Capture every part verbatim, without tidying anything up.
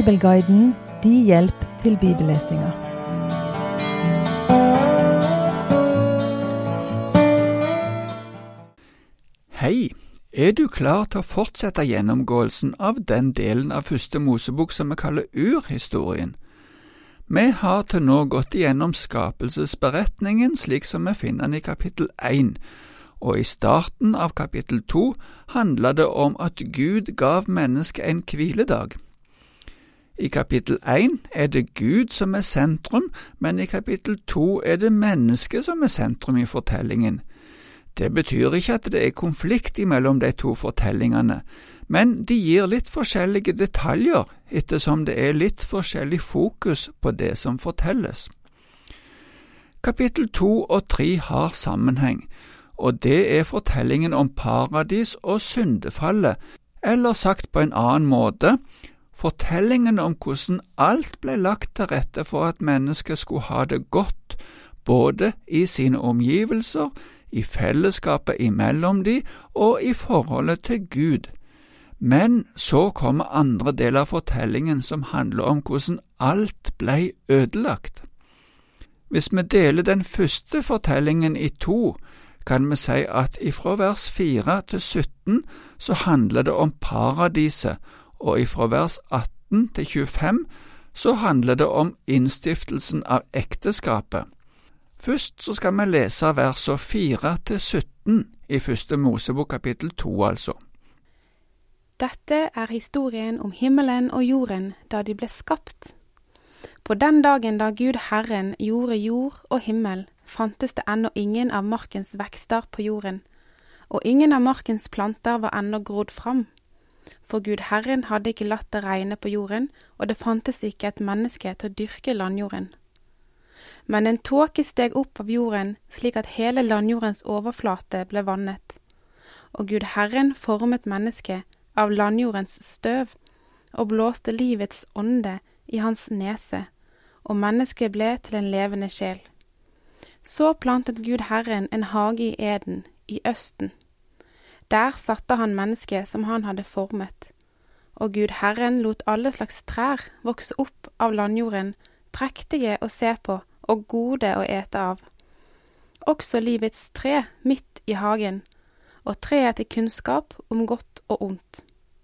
Bibelguiden, din hjelp til bibellesinga. Hei, er du klar til å fortsette gjennomgåelsen av den delen av første Mosebok som vi kaller urhistorien? Vi har til nå gått igjennom skapelsesberetningen slik som vi finner den i kapittel én, og i starten av kapittel to handler det om at Gud gav mennesket en hviledag. I kapittel én er det Gud som er sentrum, men i kapittel to er det mennesket som er sentrum i fortellingen. Det betyr ikke at det er konflikt mellom de to fortellingene, men de gir litt forskjellige detaljer ettersom det er litt forskjellig fokus på det som fortelles. Kapittel to og tre har sammenheng, og det er fortellingen om paradis og syndefallet, eller sagt på en annen måte, fortellingen om hvordan alt ble lagt til rette for at mennesket skulle ha det godt, både i sine omgivelser, i fellesskapet imellom de og i forholdet til Gud. Men så kommer andre deler av fortellingen som handler om hvordan alt ble ødelagt. Hvis vi deler den første fortellingen i to, kan vi si at ifra vers fire til sytten så handler det om paradiset, og ifra vers atten til tjuefem så handler det om innstiftelsen av ekteskapet. Først så skal vi lese versene fire til sytten i første Mosebok kapittel to altså. Dette er historien om himmelen og jorden da de ble skapt. På den dagen da Gud Herren gjorde jord og himmel, fantes det ennå ingen av markens vekster på jorden, og ingen av markens planter var ennå grodd fram. For Gud Herren hadde ikke latt det regne på jorden, og det fantes ikke et menneske til å dyrke landjorden. Men en tåke steg opp av jorden, slik at hele landjordens overflate ble vannet. Og Gud Herren formet mennesket av landjordens støv, og blåste livets ånde i hans nese, og mennesket ble til en levende sjel. Så plantet Gud Herren en hage i Eden, i østen. Der satte han mennesket som han hadde formet. Og Gud Herren lot alle slags trær vokse opp av landjorden, prektige å se på og gode å ete av. Også livets tre midt i hagen, og treet til kunnskap om godt og ondt.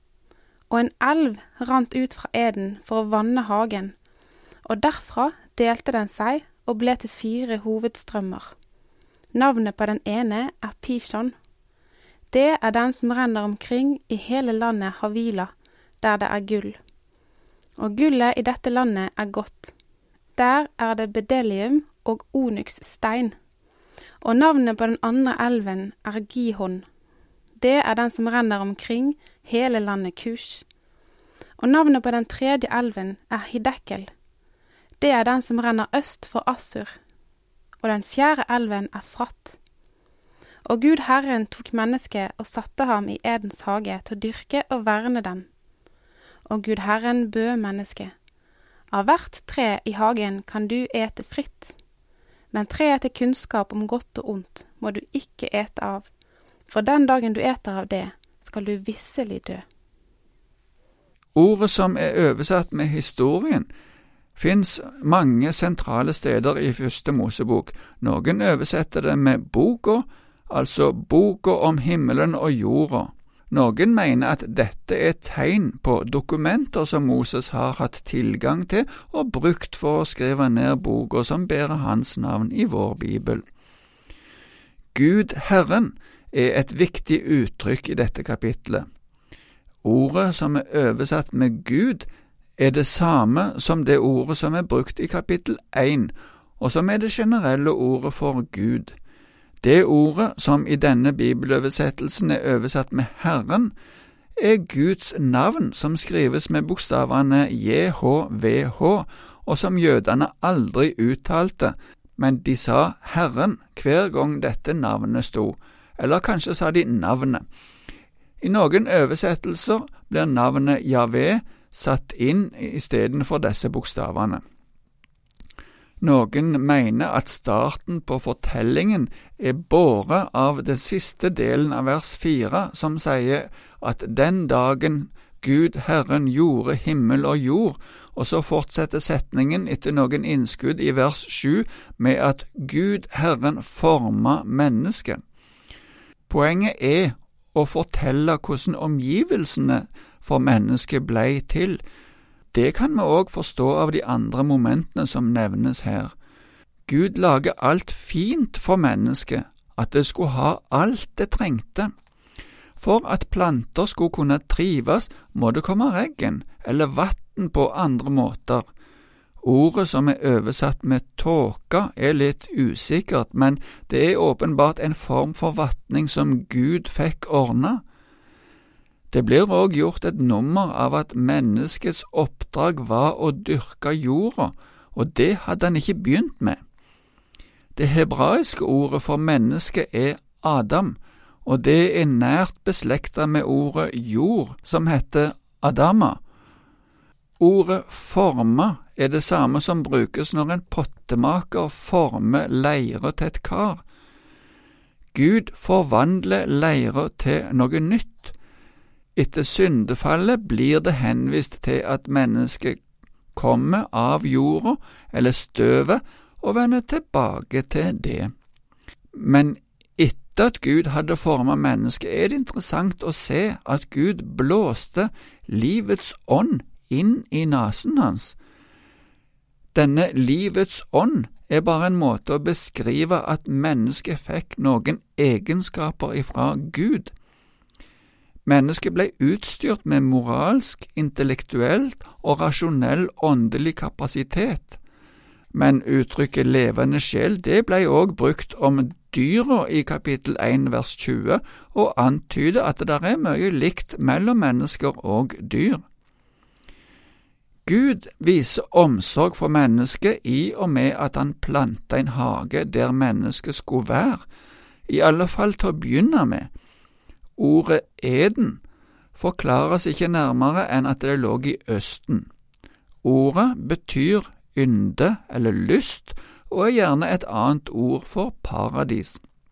Og en elv rant ut fra Eden for å vanne hagen, og derfra delte den seg og ble til fire hovedstrømmer. Navnet på den ene er Pishon. Det er den som renner omkring i hele landet Havila, der det er gull. Og gullet i dette landet er godt. Der er det bedelium og onyxstein. Og navnet på den andre elven er Gihon. Det er den som renner omkring hele landet Kush. Og navnet på den tredje elven er Hiddekel. Det er den som renner øst for Assur. Og den fjerde elven er Frat. Og Gud Herren tok mennesket og satte ham i Edens hage til å dyrke og verne den. Og Gud Herren bød mennesket: av hvert tre i hagen kan du ete fritt, men treet til kunnskap om godt og ondt må du ikke ete av, for den dagen du eter av det, skal du visselig dø. Ordet som er oversatt med historien finnes mange sentrale steder i første Mosebok. Noen oversetter det med boka, altså boka om himmelen og jorda. Noen mener at dette er tegn på dokumenter som Moses har hatt tilgang til og brukt for å skrive ned boka som bærer hans navn i vår Bibel. Gud Herren er et viktig uttrykk i dette kapitlet. Ordet som er oversatt med Gud er det samme som det ordet som er brukt i kapittel én, og som er det generelle ordet for Gud. Det ordet som i denne bibeløversettelsen er oversatt med Herren, er Guds navn som skrives med bokstavene J H V H, og som jødene aldri uttalte, men de sa Herren hver gang dette navnet sto, eller kanskje sa de navnet. I noen oversettelser blir navnet Jahve satt inn i stedet for disse bokstavene. Noen mener at starten på fortellingen er båret av den siste delen av vers fire, som sier at den dagen Gud Herren gjorde himmel og jord, og så fortsetter setningen etter noen innskudd i vers sju med at Gud Herren forma mennesket. Poenget er å fortelle hvordan omgivelsene for mennesket ble til. Det kan vi også forstå av de andre momentene som nevnes her. Gud lager alt fint for mennesket, at det skulle ha alt det trengte. For at planter skulle kunne trives, må det komme regn eller vann på andre måter. Ordet som er oversatt med tåke er litt usikkert, men det er åpenbart en form for vatning som Gud fikk ordna. Det blir også gjort et nummer av at menneskets oppdrag var å dyrke jorda, og det hadde han ikke begynt med. Det hebraiske ordet for menneske er Adam, og det er nært beslektet med ordet jord, som heter Adama. Ordet forma er det samme som brukes når en pottemaker former leire til et kar. Gud forvandler leire til noe nytt. Etter syndefallet blir det henvist til at mennesket kommer av jorda eller støvet og vender tilbake til det. Men etter at Gud hadde formet mennesket, er det interessant å se at Gud blåste livets ånd inn i nasen hans. Denne livets ånd er bare en måte å beskrive at mennesket fikk noen egenskaper ifra Gud. Mennesket ble utstyrt med moralsk, intellektuelt og rasjonell åndelig kapasitet. Men uttrykket levende sjel, det ble også brukt om dyra i kapittel én vers tjue, og antyder at det er mye likt mellom mennesker og dyr. Gud viser omsorg for mennesket i og med at han plantet en hage der mennesket skulle være, i alle fall til å begynne med. Ordet Eden forklares ikke nærmere enn at det lå i Østen. Ordet betyr ynde eller lyst, og er gjerne et annet ord for paradis.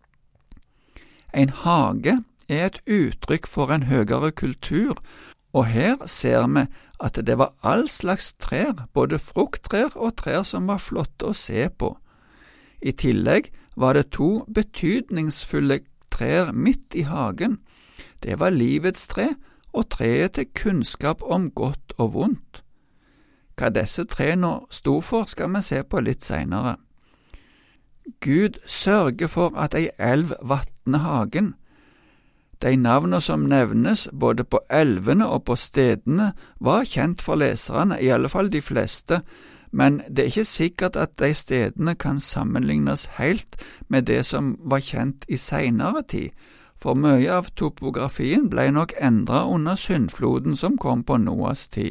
En hage er et uttrykk for en høyere kultur, og her ser vi at det var all slags trær, både frukttrær og trær som var flotte å se på. I tillegg var det to betydningsfulle trær midt i hagen. Det var livets tre og treet til kunnskap om godt og vondt. Hva disse tre nå sto for, skal vi se på litt senere. Gud sørger for at ei elv vatner hagen. De navnene som nevnes, både på elvene og på stedene, var kjent for leserne, i alle fall de fleste, men det er ikke sikkert at de stedene kan sammenlignes helt med det som var kjent i senere tid, for mye av topografien ble nok endret under syndfloden som kom på Noas tid.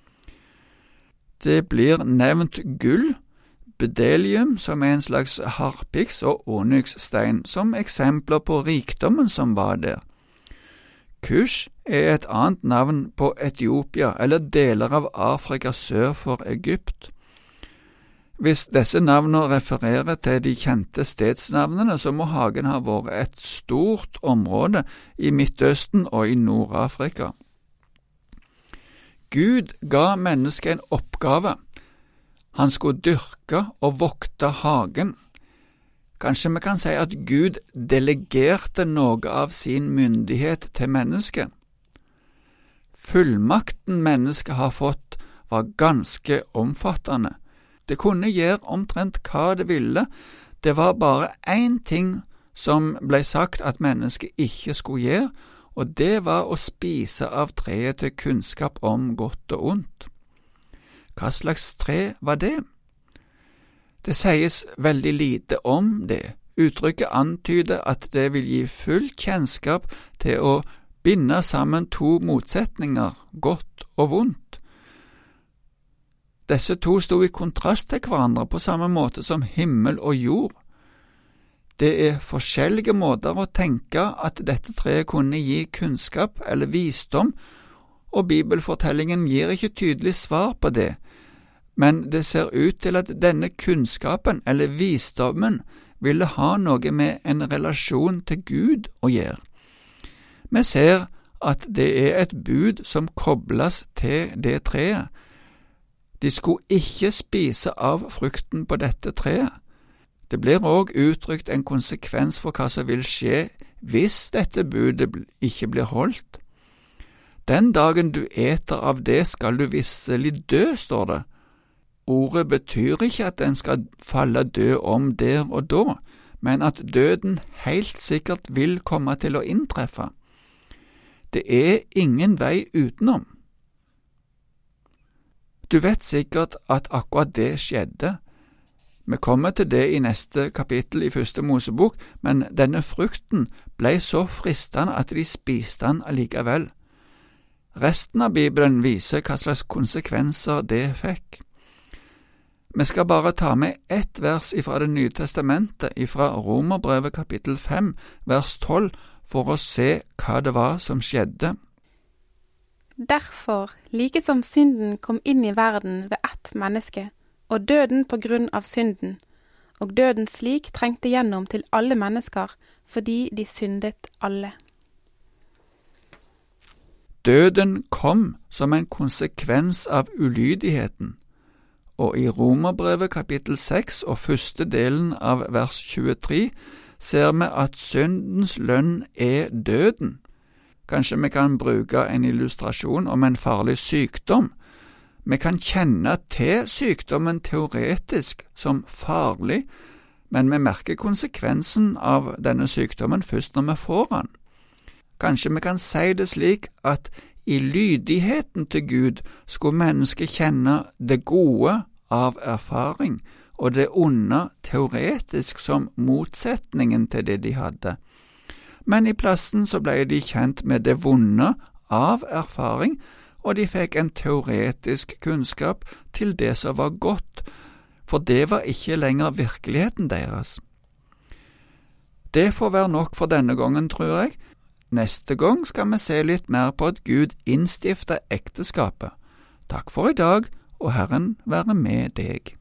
Det blir nevnt gull, bedelium, som er en slags harpiks og onyxstein, som eksempler på rikdommen som var der. Kush er et annet navn på Etiopia, eller deler av Afrika sør for Egypt. Hvis disse navnene refererer til de kjente stedsnavnene, så må hagen ha vært et stort område i Midtøsten og i Nord-Afrika. Gud ga mennesket en oppgave. Han skulle dyrke og vokte hagen. Kanskje vi kan si at Gud delegerte noe av sin myndighet til mennesket. Fullmakten mennesket har fått var ganske omfattende. Det kunne gjøre omtrent hva det ville. Det var bare én ting som ble sagt at mennesket ikke skulle gjøre, og det var å spise av treet til kunnskap om godt og ondt. Hva slags tre var det? Det sies veldig lite om det. Uttrykket antyder at det vil gi full kjennskap til å binde sammen to motsetninger, godt og vondt. Disse to sto i kontrast til hverandre på samme måte som himmel og jord. Det er forskjellige måter å tenke at dette treet kunne gi kunnskap eller visdom, og bibelfortellingen gir ikke tydelig svar på det, men det ser ut til at denne kunnskapen eller visdommen ville ha noe med en relasjon til Gud å gjøre. Vi ser at det er et bud som kobles til det treet. De skulle ikke spise av frukten på dette treet. Det blir også uttrykt en konsekvens for hva som vil skje hvis dette budet ikke blir holdt. Den dagen du eter av det skal du visselig dø, står det. Ordet betyr ikke at den skal falle død om der og da, men at døden helt sikkert vil komme til å inntreffe. Det er ingen vei utenom. Du vet sikkert at akkurat det skjedde. Vi kommer til det i neste kapittel i første Mosebok, men denne frukten ble så fristende at de spiste den allikevel. Resten av Bibelen viser hva slags konsekvenser det fikk. Vi skal bare ta med ett vers fra Det nye testamentet, fra Romerbrevet kapittel fem, vers tolv, for å se hva det var som skjedde. Derfor, like som synden kom inn i verden ved ett menneske, og døden på grunn av synden, og døden slik trengte gjennom til alle mennesker, fordi de syndet alle. Døden kom som en konsekvens av ulydigheten, og i Romerbrevet kapittel seks og første delen av vers tjuetre ser vi at syndens lønn er døden. Kanskje vi kan bruke en illustrasjon om en farlig sykdom. Vi kan kjenne til sykdommen teoretisk som farlig, men vi merker konsekvensen av denne sykdommen først når vi får den. Kanskje vi kan si det slik at i lydigheten til Gud skulle mennesket kjenne det gode av erfaring, og det onde teoretisk som motsetningen til det de hadde. Men i plassen så ble de kjent med det vonde av erfaring, og de fikk en teoretisk kunnskap til det som var godt, for det var ikke lenger virkeligheten deres. Det får være nok for denne gangen, tror jeg. Neste gang skal vi se litt mer på at Gud innstifter ekteskapet. Takk for i dag, og Herren være med deg.